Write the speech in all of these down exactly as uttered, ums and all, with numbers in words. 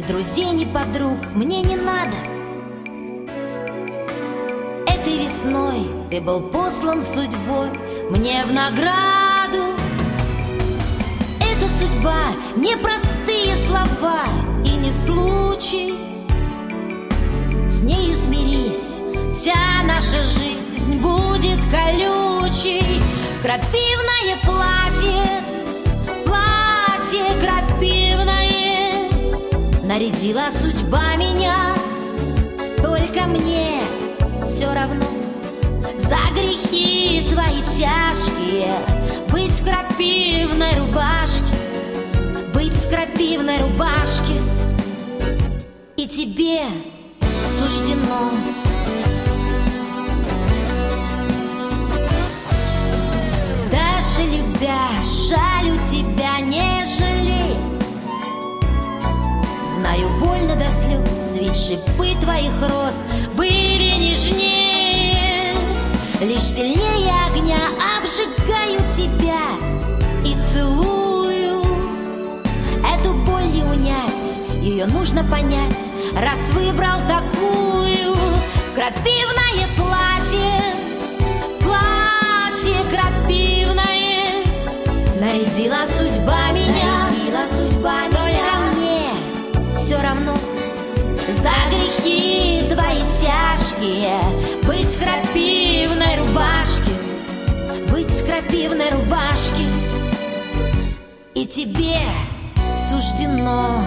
друзей, ни подруг мне не надо. Этой весной ты был послан судьбой мне в награду. Это судьба, не простые слова и не случай. С нею смирись, вся наша жизнь будет колючей. В крапивное платье, платье крапивное нарядила судьба меня. Только мне все равно за грехи твои тяжкие быть в крапивной рубашке, быть в крапивной рубашке. И тебе суждено. Даже любя, жалю тебя, не жалей. Знаю, больно до слез, ведь шипы твоих роз были нежнее. Лишь сильнее огня обжигаю тебя и целую. Эту боль не унять, ее нужно понять, раз выбрал такую. В крапивное платье, платье крапивное нарядила судьба меня. Нарядила судьба меня. Только мне все равно за грехи твои тяжкие быть в крапивной рубашке, быть в крапивной рубашке. И тебе суждено.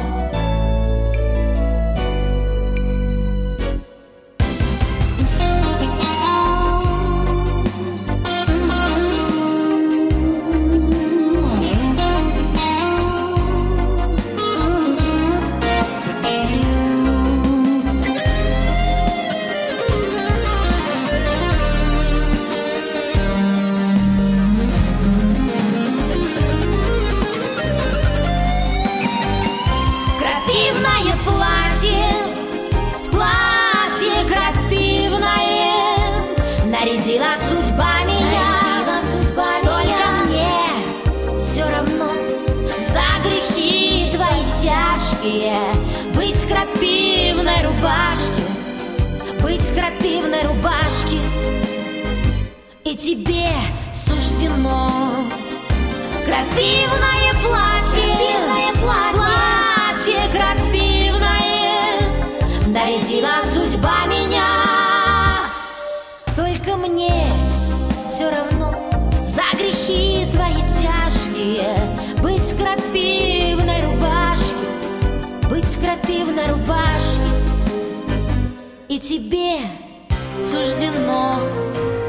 Нарядила судьба меня. Нарядила судьба Только меня. Мне все равно за грехи твои тяжкие быть в крапивной рубашке, быть в крапивной рубашке. И тебе суждено. В крапивное платье, крапивное платье, платье крапивное нарядила судьба меня. Только мне все равно за грехи твои тяжкие быть в крапивной рубашке, быть в крапивной рубашке. И тебе суждено.